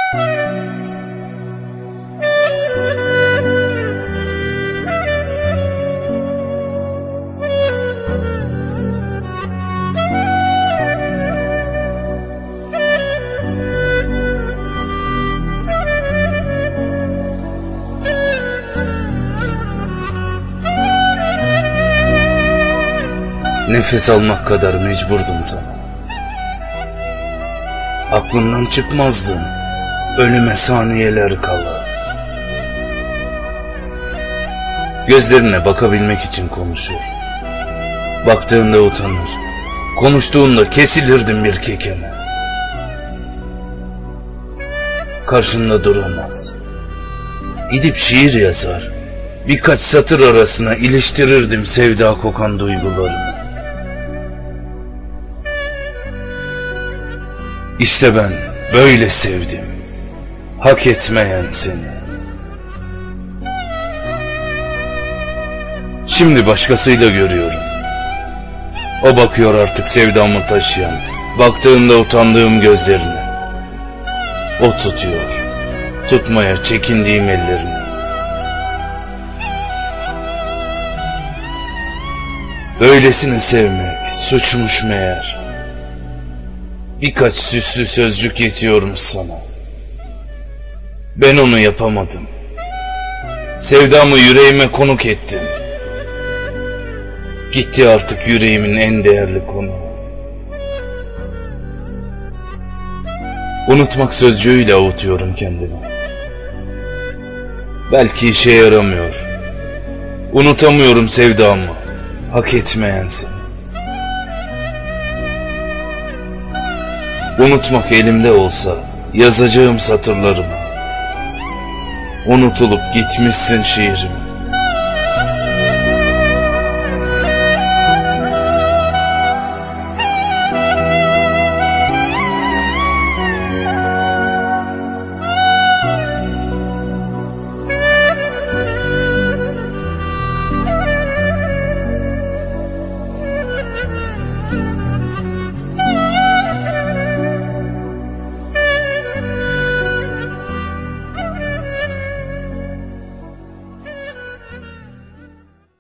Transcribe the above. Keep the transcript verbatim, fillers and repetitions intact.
Nefes almak kadar mecburdum sana. Aklımdan çıkmazdın, önüme saniyeler kala. Gözlerine bakabilmek için konuşur. Baktığında utanır, konuştuğunda kesilirdim bir kekeme. Karşında duramaz. Gidip şiir yazar, birkaç satır arasına iliştirirdim sevda kokan duygularımı. İşte ben böyle sevdim, hak etmeyen seni. Şimdi başkasıyla görüyorum. O bakıyor artık sevdamı taşıyan, baktığında utandığım gözlerine. O tutuyor, tutmaya çekindiğim ellerini. Böylesini sevmek suçmuş meğer. Birkaç süslü sözcük yetiyormuş sana. Ben onu yapamadım. Sevdamı yüreğime konuk ettim. Gitti artık yüreğimin en değerli konu. Unutmak sözcüğüyle avutuyorum kendimi. Belki işe yaramıyor. Unutamıyorum sevdamı, hak etmeyen seni. Unutmak elimde olsa yazacağım satırlarımı. Unutulup gitmişsin şiirim.